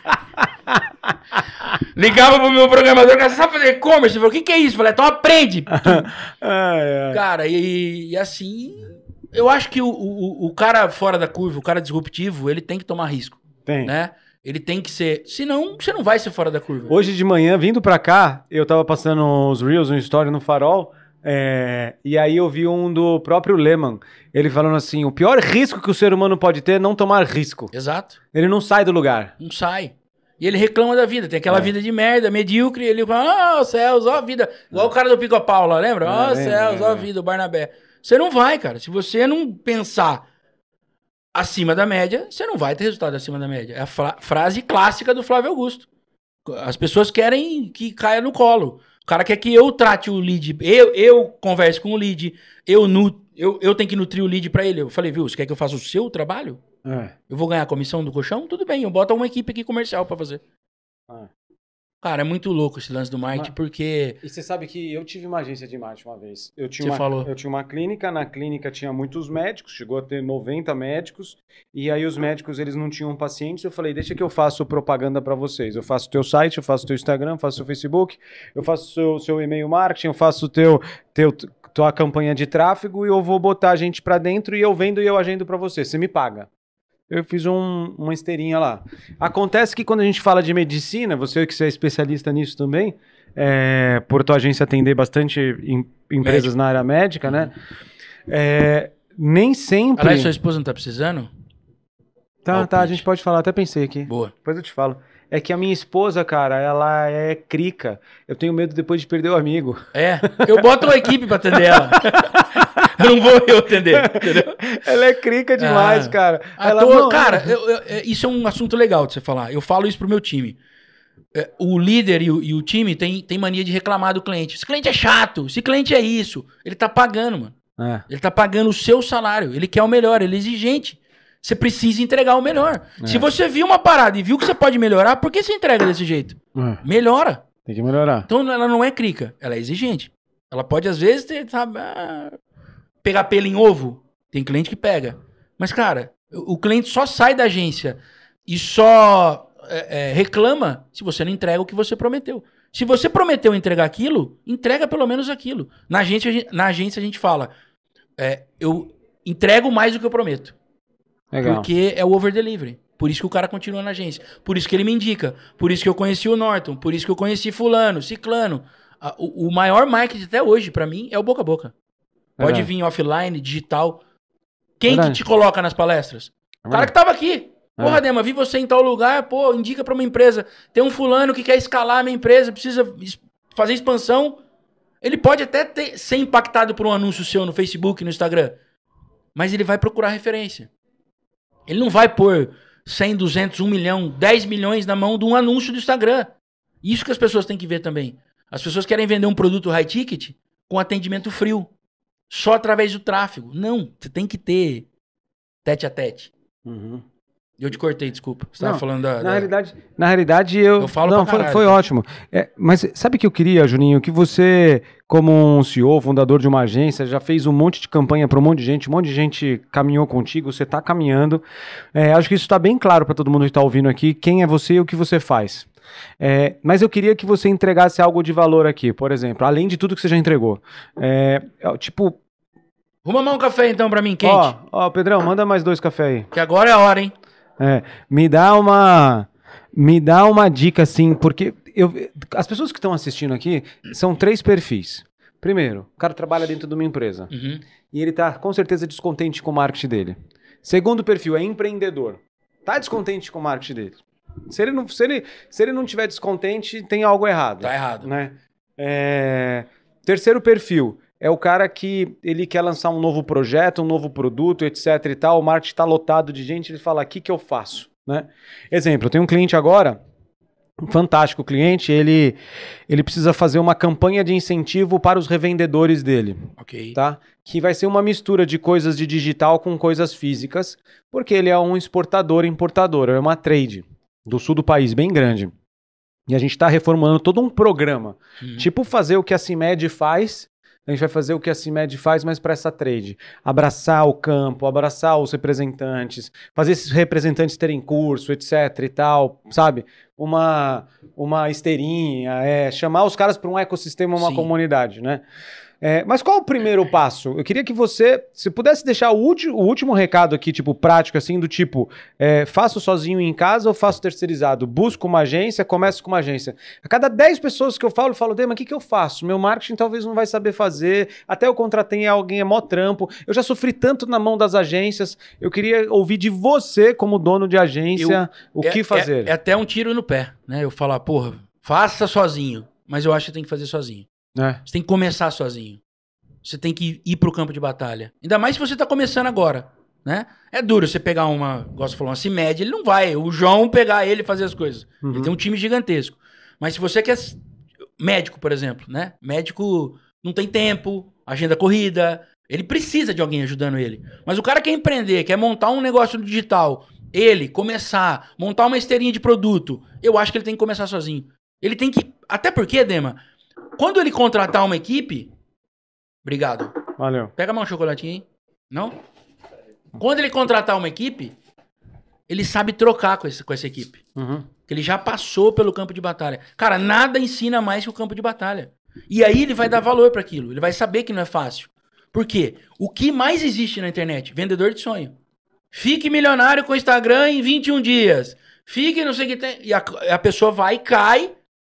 Ligava pro meu programador, cara, você sabe fazer e-commerce? Eu falei, o que que é isso? Eu falei, então aprende. ai, ai. Cara, e, e assim, eu acho que o, o, o cara fora da curva, o cara disruptivo, ele tem que tomar risco. Tem. Né? Ele tem que ser, senão você não vai ser fora da curva. Hoje de manhã, vindo pra cá, eu tava passando os Reels, um story no Farol, é, e aí eu vi um do próprio Lehman, ele falando assim, o pior risco que o ser humano pode ter é não tomar risco. Exato. Ele não sai do lugar. Não sai. E ele reclama da vida, tem aquela é. vida de merda, medíocre, ele fala, ó, oh, céus, ó a vida. Igual é. o cara do Pica-Pau lá, lembra? Ó, oh, céus, ó a vida, o Barnabé. Você não vai, cara. Se você não pensar acima da média, você não vai ter resultado acima da média. É a fra- frase clássica do Flávio Augusto. As pessoas querem que caia no colo. O cara quer que eu trate o lead, eu, eu converse com o lead, eu, nu, eu, eu tenho que nutrir o lead pra ele. Eu falei, viu, você quer que eu faça o seu trabalho? É. Eu vou ganhar a comissão do colchão? Tudo bem, eu boto uma equipe aqui comercial pra fazer. É. Cara, é muito louco esse lance do marketing, Mas, porque... E você sabe que eu tive uma agência de marketing uma vez. Eu tinha você uma, falou. Eu tinha uma clínica, na clínica tinha muitos médicos, chegou a ter noventa médicos, e aí os médicos, eles não tinham pacientes, eu falei, deixa que eu faço propaganda pra vocês. Eu faço o teu site, eu faço o teu Instagram, eu faço o seu Facebook, eu faço o seu, seu e-mail marketing, eu faço o teu... teu tua campanha de tráfego e eu vou botar a gente pra dentro e eu vendo e eu agendo pra você. Você me paga. Eu fiz um, uma esteirinha lá. Acontece que quando a gente fala de medicina, você que é especialista nisso também, é, por tua agência atender bastante em, empresas Médico. na área médica, né? É, nem sempre... Aliás, sua esposa não tá precisando? Tá, tá, a gente pode falar, até pensei aqui. Boa. Depois eu te falo. É que a minha esposa, cara, ela é crica. Eu tenho medo depois de perder o amigo. É, eu boto uma equipe pra atender ela. Eu não vou eu atender, entendeu? Ela é crica demais, ah, cara. Ela tô, não... Cara, eu, eu, isso é um assunto legal de você falar. Eu falo isso pro meu time. É, o líder e o, e o time tem, tem mania de reclamar do cliente. Esse cliente é chato, esse cliente é isso. Ele tá pagando, mano. É. Ele tá pagando o seu salário. Ele quer o melhor, ele é exigente. Você precisa entregar o melhor. É. Se você viu uma parada e viu que você pode melhorar, por que você entrega desse jeito? É. Melhora. Tem que melhorar. Então ela não é crica, ela é exigente. Ela pode, às vezes, ter, sabe, ah, pegar pelo em ovo. Tem cliente que pega. Mas, cara, o, o cliente só sai da agência e só é, é, reclama se você não entrega o que você prometeu. Se você prometeu entregar aquilo, entrega pelo menos aquilo. Na agência, na agência a gente fala, é, eu entrego mais do que eu prometo. Legal. Porque é o over delivery. Por isso que o cara continua na agência. Por isso que ele me indica. Por isso que eu conheci o Norton. Por isso que eu conheci fulano, ciclano. O, o maior marketing até hoje, pra mim, é o boca a boca. Pode Verdade. vir offline, digital. Quem Verdade. que te coloca nas palestras? O cara Verdade. que tava aqui. Porra, É. Dema, vi você em tal lugar, pô, indica pra uma empresa. Tem um fulano que quer escalar a minha empresa, precisa es- fazer expansão. Ele pode até ter- ser impactado por um anúncio seu no Facebook, no Instagram. Mas ele vai procurar referência. Ele não vai pôr cem, duzentos, um milhão, dez milhões na mão de um anúncio do Instagram. Isso que as pessoas têm que ver também. As pessoas querem vender um produto high ticket com atendimento frio. Só através do tráfego. Não, você tem que ter tete a tete. Uhum. Eu te cortei, desculpa. Você tava Não, falando da... Na da- realidade, na realidade eu. Eu falo não, pra foi, caralho. foi ótimo. É, mas sabe o que eu queria, Juninho? Que você, como um C E O, fundador de uma agência, já fez um monte de campanha para um monte de gente, um monte de gente caminhou contigo, você está caminhando. É, acho que isso está bem claro para todo mundo que está ouvindo aqui, quem é você e o que você faz. É, mas eu queria que você entregasse algo de valor aqui, por exemplo, além de tudo que você já entregou. É, é, tipo. Vamos tomar um café então pra mim, quente. Ó, ó, Pedrão, manda mais dois cafés aí. Que agora é a hora, hein? É, me dá uma me dá uma dica assim, porque eu, as pessoas que estão assistindo aqui são três perfis. Primeiro, o cara trabalha dentro de uma empresa Uhum. e ele tá com certeza descontente com o marketing dele. Segundo perfil é empreendedor. Tá descontente com o marketing dele. Se ele não, se ele, se ele não tiver descontente, tem algo errado. Tá errado. Né? É, terceiro perfil é o cara que ele quer lançar um novo projeto, um novo produto, etc e tal. O marketing está lotado de gente, ele fala, o que que eu faço? Né? Exemplo, eu tenho um cliente agora, um fantástico cliente, ele, ele precisa fazer uma campanha de incentivo para os revendedores dele. Ok. Tá? Que vai ser uma mistura de coisas de digital com coisas físicas, porque ele é um exportador e importador, é uma trade do sul do país, bem grande. E a gente está reformulando todo um programa, Uhum. tipo fazer o que a CIMED faz, a gente vai fazer o que a CIMED faz, mas para essa trade. Abraçar o campo, abraçar os representantes, fazer esses representantes terem curso, etc e tal, sabe? Uma, uma esteirinha, é, chamar os caras para um ecossistema, uma Sim. comunidade, né? É, mas qual é o primeiro passo? Eu queria que você, se pudesse deixar o, ulti, o último recado aqui, tipo, prático, assim, do tipo, é, faço sozinho em casa ou faço terceirizado? Busco uma agência, começo com uma agência. A cada dez pessoas que eu falo, eu falo, Dema, o que, que eu faço? Meu marketing talvez não vai saber fazer, até eu contratei alguém, é mó trampo, eu já sofri tanto na mão das agências, eu queria ouvir de você, como dono de agência, o É- que fazer. É, é até um tiro no pé, né? Eu falar, porra, faça sozinho. Mas eu acho que tem que fazer sozinho. É. Você tem que começar sozinho. Você tem que ir pro campo de batalha. Ainda mais se você tá começando agora, né? É duro você pegar uma, gosto de falar, uma CIMED, ele não vai, o João pegar ele e fazer as coisas. Uhum. Ele tem um time gigantesco. Mas se você quer médico, por exemplo, né? Médico não tem tempo, agenda corrida, ele precisa de alguém ajudando ele. Mas o cara quer empreender, quer montar um negócio no digital, ele começar, montar uma esteirinha de produto, eu acho que ele tem que começar sozinho. Ele tem que, até porque, Dema, quando ele contratar uma equipe, obrigado. Valeu. Pega mais um chocolatinho aí. Não? Quando ele contratar uma equipe, ele sabe trocar com, esse, com essa equipe. Uhum. Porque ele já passou pelo campo de batalha. Cara, nada ensina mais que o campo de batalha. E aí ele vai dar valor para aquilo. Ele vai saber que não é fácil. Por quê? O que mais existe na internet? Vendedor de sonho. Fique milionário com o Instagram em vinte e um dias. Fique não sei o que tem. E a, a pessoa vai e cai.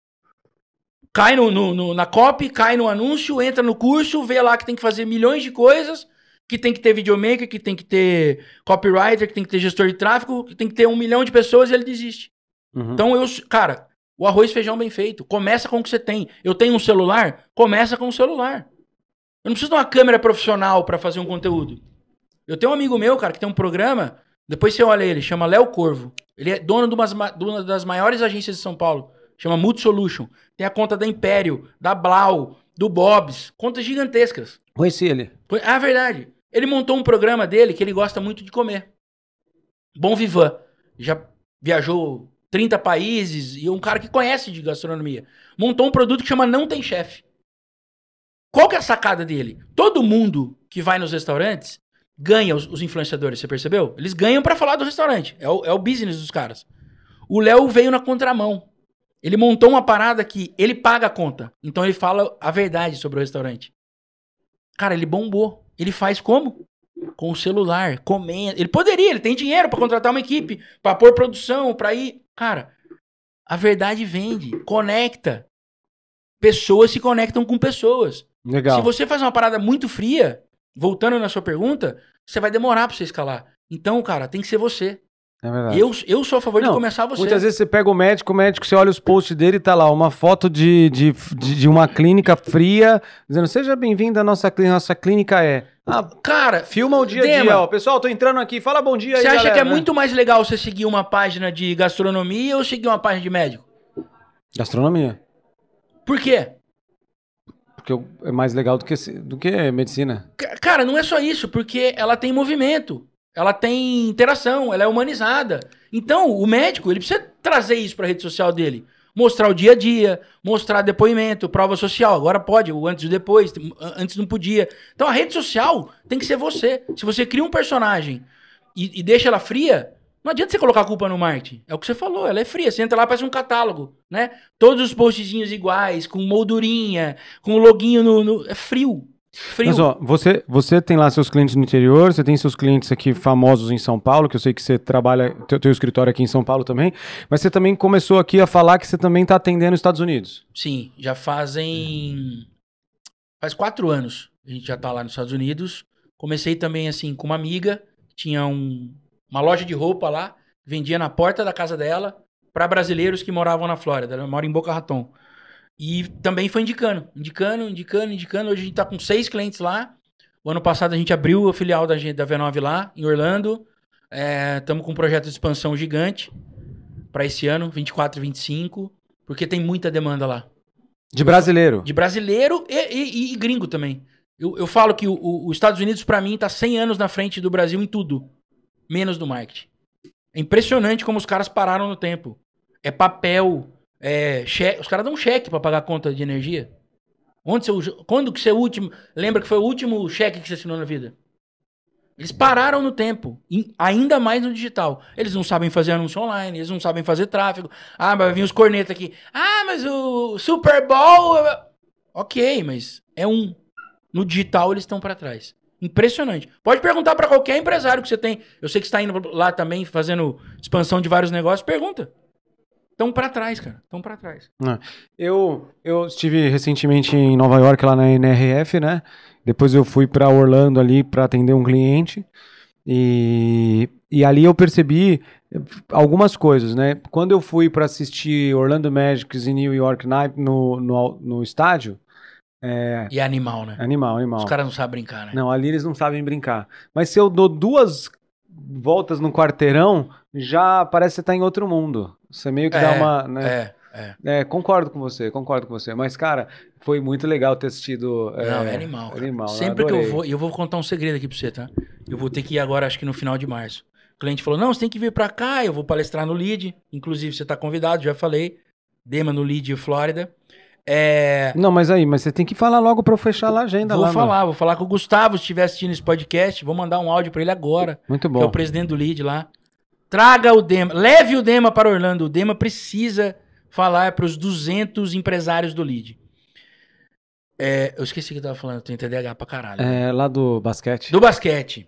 Cai no, no, no, na copy, cai no anúncio, entra no curso, vê lá que tem que fazer milhões de coisas, que tem que ter videomaker, que tem que ter copywriter, que tem que ter gestor de tráfego, que tem que ter um milhão de pessoas e ele desiste. Uhum. Então, eu, cara, o arroz e feijão bem feito. Começa com o que você tem. Eu tenho um celular, começa com o celular. Eu não preciso de uma câmera profissional para fazer um conteúdo. Eu tenho um amigo meu, cara, que tem um programa, depois você olha ele, chama Léo Corvo. Ele é dono de, umas, de uma das maiores agências de São Paulo. Chama Multisolution. Tem a conta da Império, da Blau, do Bob's. Contas gigantescas. Conheci ele. Ah, verdade. Ele montou um programa dele que ele gosta muito de comer. Bom Vivan. Já viajou trinta países e é um cara que conhece de gastronomia. Montou um produto que chama Não Tem Chefe. Qual que é a sacada dele? Todo mundo que vai nos restaurantes ganha os, os influenciadores, você percebeu? Eles ganham pra falar do restaurante. É o, é o business dos caras. O Léo veio na contramão. Ele montou uma parada que ele paga a conta. Então ele fala a verdade sobre o restaurante. Cara, ele bombou. Ele faz como? com o celular, comendo. Ele poderia, ele tem dinheiro pra contratar uma equipe, pra pôr produção, pra ir... Cara, a verdade vende, conecta. Pessoas se conectam com pessoas. Legal. Se você faz uma parada muito fria, voltando na sua pergunta, você vai demorar pra você escalar. Então, cara, tem que ser você. É verdade. Eu, eu sou a favor Não, de começar você. Muitas vezes você pega o médico, o médico, você olha os posts dele e tá lá, uma foto de, de, de, de uma clínica fria, dizendo, seja bem-vindo à nossa clínica, nossa clínica é... Ah, cara, filma o dia a Dema, dia, ó. Pessoal, tô entrando aqui, fala bom dia aí, você acha galera, que é né? muito mais legal você seguir uma página de gastronomia ou seguir uma página de médico? Gastronomia. Por quê? Porque é mais legal do que, do que medicina. Cara, não é só isso, porque ela tem movimento, ela tem interação, ela é humanizada. Então, o médico, ele precisa trazer isso para a rede social dele. Mostrar o dia a dia, mostrar depoimento, prova social. Agora pode, o antes e o depois, antes não podia. Então, a rede social tem que ser você. Se você cria um personagem e, e deixa ela fria, não adianta você colocar a culpa no marketing. É o que você falou, ela é fria. Você entra lá, parece um catálogo, né? Todos os postzinhos iguais, com moldurinha, com o loginho no... no... É frio. Frio. Mas ó, você, você tem lá seus clientes no interior, você tem seus clientes aqui famosos em São Paulo, que eu sei que você trabalha, teu, teu escritório aqui em São Paulo também, mas você também começou aqui a falar que você também está atendendo os Estados Unidos. Sim, já fazem... Faz quatro anos a gente já tá lá nos Estados Unidos. Comecei também assim com uma amiga, tinha um, uma loja de roupa lá, vendia na porta da casa dela para brasileiros que moravam na Flórida. Ela mora em Boca Raton. E também foi indicando, indicando, indicando, indicando. Hoje a gente tá com seis clientes lá. O ano passado a gente abriu a filial da, da V nove lá, em Orlando. Estamos é, com um projeto de expansão gigante para esse ano, vinte e quatro e vinte e cinco, porque tem muita demanda lá. De brasileiro? De brasileiro e, e, e gringo também. Eu, eu falo que o, o, os Estados Unidos, para mim, tá cem anos na frente do Brasil em tudo, menos no marketing. É impressionante como os caras pararam no tempo. É papel... É, cheque, os caras dão cheque pra pagar a conta de energia. Onde você, quando que você último, lembra que foi o último cheque que você assinou na vida? Eles pararam no tempo, ainda mais no digital. Eles não sabem fazer anúncio online, eles não sabem fazer tráfego. Ah, mas vai vir os cornetas aqui. Ah, mas o Super Bowl... Ok, mas é um. No digital eles estão pra trás. Impressionante. Pode perguntar pra qualquer empresário que você tem. Eu sei que você tá indo lá também, fazendo expansão de vários negócios. Pergunta. Estão pra trás, cara. Estão pra trás. Eu, eu estive recentemente em Nova York, lá na N R F, né? Depois eu fui pra Orlando ali pra atender um cliente. E, e ali eu percebi algumas coisas, né? Quando eu fui pra assistir Orlando Magic e New York Knights no, no, no estádio... É... E é animal, né? Animal, animal. Os caras não sabem brincar, né? Não, ali eles não sabem brincar. Mas se eu dou duas voltas no quarteirão, já parece que você tá em outro mundo. Você meio que é, dá uma... Né? É, é. É, concordo com você, concordo com você. Mas, cara, foi muito legal ter assistido... É, não, é animal, cara. animal. Sempre que eu vou... E eu vou contar um segredo aqui pra você, tá? Eu vou ter que ir agora, acho que no final de março. O cliente falou, não, você tem que vir pra cá, eu vou palestrar no Lead. Inclusive, você tá convidado, já falei. Dema no Lead, Flórida. É... Não, mas aí, mas você tem que falar logo pra eu fechar a agenda vou lá. Vou falar, mano. vou falar com o Gustavo, se estiver assistindo esse podcast. Vou mandar um áudio pra ele agora. Muito bom. Que é o presidente do Lead lá. Traga o Dema, leve o Dema para Orlando. O Dema precisa falar para os duzentos empresários do Lead. É, eu esqueci o que eu tava falando, eu tenho T D A H pra caralho. É, lá do basquete. Do basquete.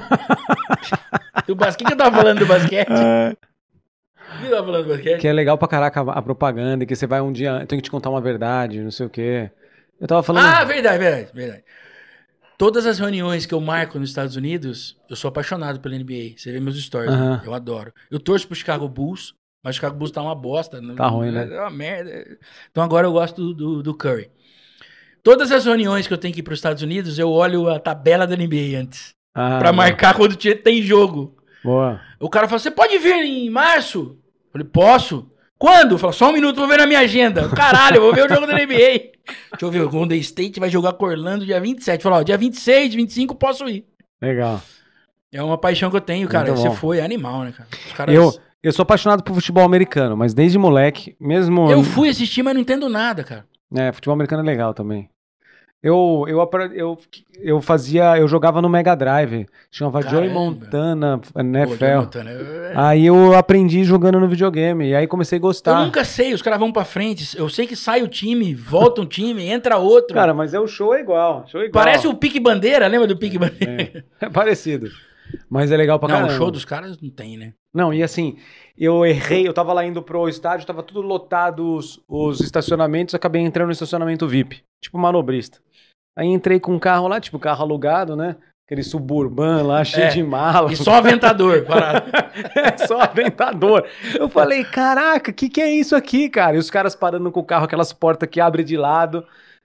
do basquete. O que eu tava falando do basquete? É... O que eu tava falando do basquete? Que é legal pra caraca a propaganda, que você vai um dia, eu tenho que te contar uma verdade, não sei o quê. Eu tava falando... Ah, verdade, verdade, verdade. Todas as reuniões que eu marco nos Estados Unidos, eu sou apaixonado pela N B A. Você vê meus stories, Uhum. né? Eu adoro. Eu torço pro Chicago Bulls, mas o Chicago Bulls tá uma bosta. Tá ruim, né? É uma merda. Então agora eu gosto do, do, do Curry. Todas as reuniões que eu tenho que ir pros Estados Unidos, eu olho a tabela da N B A antes. Ah, pra marcar quando tem jogo. Boa. O cara fala, você pode vir em março? Eu falei, posso. Quando? Eu falo, só um minuto, vou ver na minha agenda. Caralho, eu vou ver o jogo da N B A. Deixa eu ver, o Golden State vai jogar com Orlando dia vinte e sete. Falou, ó, dia vinte e seis, vinte e cinco posso ir. Legal. É uma paixão que eu tenho, cara. Muito Você bom. foi, é animal, né, cara? Os caras... Eu, eu sou apaixonado por futebol americano, mas desde moleque, mesmo... Eu fui assistir, mas não entendo nada, cara. É, futebol americano é legal também. Eu, eu, apre- eu, eu fazia, eu jogava no Mega Drive, chamava Joey Caramba. Montana, Pô, N F Joey L. Montana, é- Aí eu aprendi jogando no videogame, e aí comecei a Eu gostar. nunca sei, os caras vão pra frente. Eu sei que sai o time, volta um time, entra outro. Cara, mas é o show é igual, show é igual. Parece o Pique Bandeira, lembra do Pique Bandeira? É, é parecido, mas é legal pra Não, caramba. o show dos caras não tem, né? Não, e assim, eu errei, eu tava lá indo pro estádio, tava tudo lotado os, os estacionamentos, acabei entrando no estacionamento V I P, tipo manobrista. Aí entrei com um carro lá, tipo carro alugado, né? Aquele suburban lá, cheio É, de mala. E só aventador, parado. É só aventador. Eu falei, caraca, o que, que é isso aqui, cara? E os caras parando com o carro, aquelas portas que abrem de lado,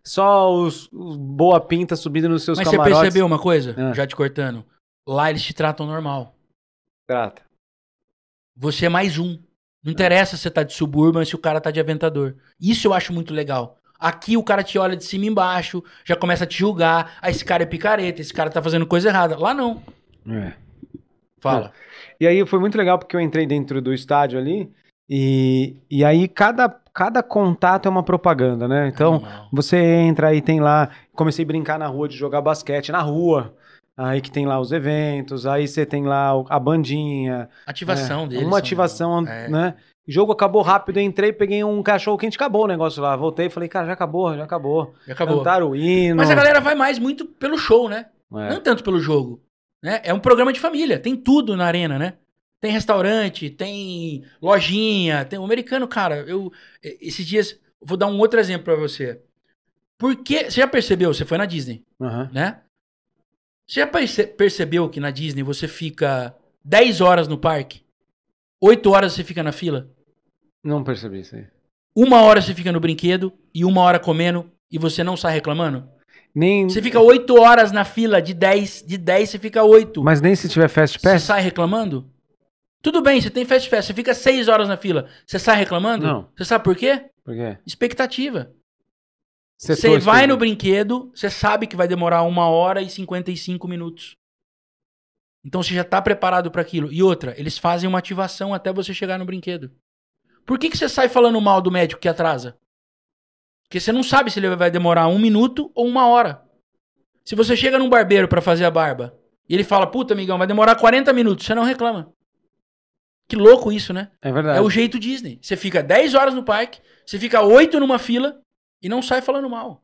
só os, os boa pinta subindo nos seus Mas você camarotes. percebeu uma coisa? Ah. Já te cortando. Lá eles te tratam normal. Trata. Você é mais um. Não interessa se você tá de suburban, se o cara tá de aventador. Isso eu acho muito legal. Aqui o cara te olha de cima e embaixo, já começa a te julgar. Ah, esse cara é picareta, esse cara tá fazendo coisa errada. Lá não. É. Fala. E aí foi muito legal porque eu entrei dentro do estádio ali e, e aí cada, cada contato é uma propaganda, né? Então Animal. você entra aí, tem lá, comecei a brincar na rua de jogar basquete na rua, aí que tem lá os eventos, aí você tem lá o- a bandinha, Ativação é, deles. uma são- ativação, é. né? O jogo acabou rápido, eu entrei, peguei um cachorro quente, acabou o negócio lá, voltei, falei, cara, já acabou, já acabou. Já acabou. Cantaram o hino. Mas a galera vai mais muito pelo show, né? É. Não tanto pelo jogo. Né? É um programa de família, tem tudo na arena, né? Tem restaurante, tem lojinha, tem o americano, cara. Eu esses dias vou dar um outro exemplo pra você. Por que você já percebeu? Você foi na Disney, Aham. né? Você já perce- percebeu que na Disney você fica dez horas no parque, oito horas você fica na fila, Não percebi isso aí. uma hora você fica no brinquedo e uma hora comendo e você não sai reclamando? Nem... Você fica oito horas na fila, de dez, de dez você fica oito. Mas nem se tiver Fast Você Pass? sai reclamando? Tudo bem, você tem Fast Pass, você fica seis horas na fila. Você sai reclamando? Não. Você sabe por quê? Por quê? Expectativa. Você Você torce vai por- no brinquedo, você sabe que vai demorar uma hora e cinquenta e cinco minutos. Então você já tá preparado para aquilo. E outra, eles fazem uma ativação até você chegar no brinquedo. Por que, que você sai falando mal do médico que atrasa? Porque você não sabe se ele vai demorar um minuto ou uma hora. Se você chega num barbeiro pra fazer a barba e ele fala, puta, amigão, vai demorar quarenta minutos, você não reclama. Que louco isso, né? É verdade. É o jeito Disney. Você fica dez horas no parque, você fica oito numa fila e não sai falando mal.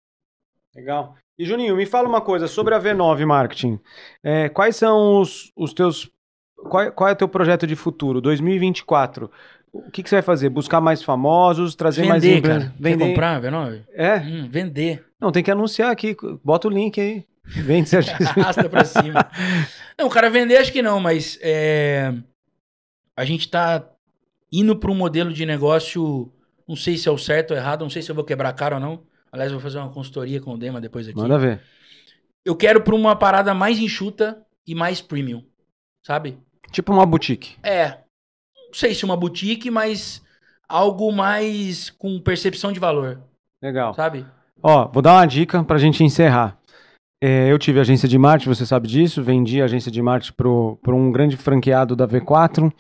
Legal. E Juninho, me fala uma coisa sobre a V nove Marketing. É, quais são os, os teus... Qual, qual é o teu projeto de futuro? dois mil e vinte e quatro. O que, que você vai fazer? Buscar mais famosos, trazer mais... Vender, empre- cara. Vender. Quer comprar, V nove? É? Hum, vender. Não, tem que anunciar aqui. Bota o link aí. Vende se a gente... Arrasta pra cima. Não, o cara vender acho que não, mas é, a gente tá indo pra um modelo de negócio, não sei se é o certo ou errado, não sei se eu vou quebrar a cara ou não. Aliás, eu vou fazer uma consultoria com o Dema depois aqui. Manda ver. Eu quero pra uma parada mais enxuta e mais premium, sabe? Tipo uma boutique. É, não sei se uma boutique, mas algo mais com percepção de valor, Legal. sabe? Ó, vou dar uma dica pra gente encerrar. É, eu tive agência de marketing, você sabe disso. Vendi a agência de marketing para um grande franqueado da V quatro.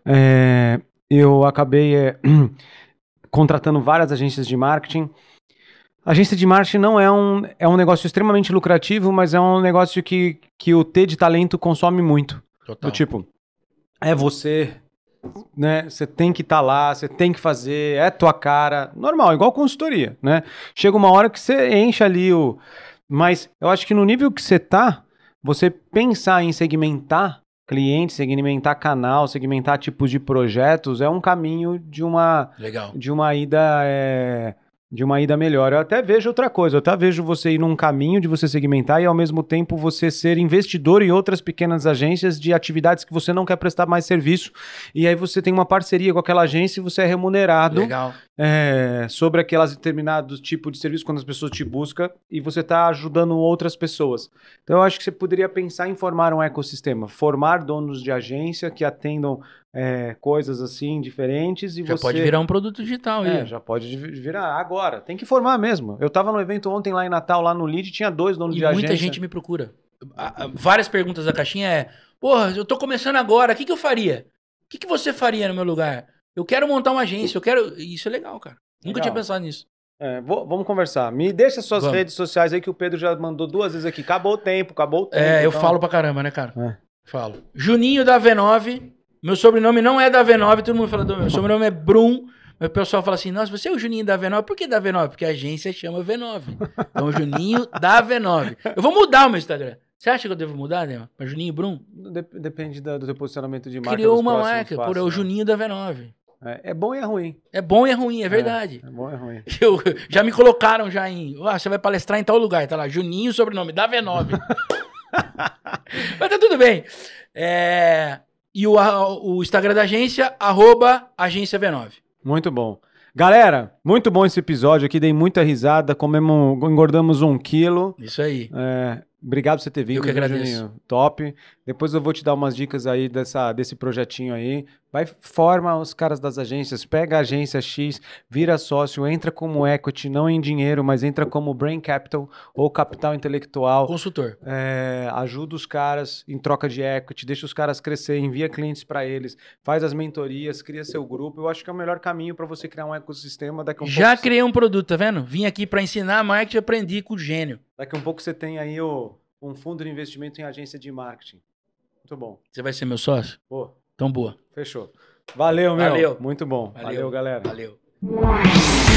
É, eu acabei é, contratando várias agências de marketing. Agência de marketing não é um, é um negócio extremamente lucrativo, mas é um negócio que, que o T de talento consome muito. Total. Do tipo, é você, né? Você tem que estar lá, você tem que fazer, é tua cara. Normal, igual consultoria, né? Chega uma hora que você enche ali o... Mas eu acho que no nível que você tá, você pensar em segmentar clientes, segmentar canal, segmentar tipos de projetos, é um caminho de uma, Legal. de uma ida... É... de uma ida melhor. Eu até vejo outra coisa, eu até vejo você ir num caminho de você segmentar e ao mesmo tempo você ser investidor em outras pequenas agências de atividades que você não quer prestar mais serviço e aí você tem uma parceria com aquela agência e você é remunerado Legal. é, sobre aquelas determinados tipos de serviço quando as pessoas te buscam e você está ajudando outras pessoas. Então eu acho que você poderia pensar em formar um ecossistema, formar donos de agência que atendam é, coisas assim diferentes e Já você... pode virar um produto digital aí. É, já pode virar agora. Tem que formar mesmo. Eu tava no evento ontem lá em Natal, lá no Lead, tinha dois donos E de agência. muita gente me procura. A- a- Várias perguntas da caixinha é: porra, eu tô começando agora, o que, que eu faria? O que, que você faria no meu lugar? Eu quero montar uma agência, eu quero. Isso é legal, cara. Nunca Legal. tinha pensado nisso. É, vou- vamos conversar. Me deixa suas Vamos. redes sociais aí que o Pedro já mandou duas vezes aqui. Acabou o tempo, acabou o tempo. É, eu então- falo pra caramba, né, cara? É. Falo. Juninho da V nove. Meu sobrenome não é da V nove, todo mundo fala do meu sobrenome é Brum. O pessoal fala assim, nossa, você é o Juninho da V nove. Por que da V nove? Porque a agência chama V nove. Então, Juninho da V nove. Eu vou mudar o meu Instagram. Você acha que eu devo mudar, né? Pra Juninho Brum? Dep- Depende da- do teu posicionamento de marca. Criou dos uma próximos marca, passos, por é o né? Juninho da V nove. É, é bom e é ruim. É bom e é ruim, é verdade. É, é bom e é ruim. Eu, já me colocaram já em. Ah, você vai palestrar em tal lugar. Tá lá, Juninho, sobrenome, da V nove. Mas tá tudo bem. É, e o, a- o Instagram da agência, arroba agência V nove. Muito bom. Galera, muito bom esse episódio aqui. Dei muita risada. Comemos, engordamos um quilo. Isso aí. É, obrigado por você ter vindo, Eu que viu, agradeço. Juninho? Top. Depois eu vou te dar umas dicas aí dessa, desse projetinho aí. Vai, forma os caras das agências, pega a agência X, vira sócio, entra como equity, não em dinheiro, mas entra como brain capital ou capital intelectual. Consultor. É, ajuda os caras em troca de equity, deixa os caras crescer, envia clientes para eles, faz as mentorias, cria seu grupo. Eu acho que é o melhor caminho para você criar um ecossistema. Daqui a um Já pouco, criei um produto, tá vendo? Vim aqui pra ensinar marketing e aprendi com o gênio. daqui a um pouco você tem aí o, um fundo de investimento em agência de marketing. Muito bom. Você vai ser meu sócio? Pô, Então, boa. fechou. Valeu, meu. Valeu. Muito bom. Valeu. Valeu galera. Valeu.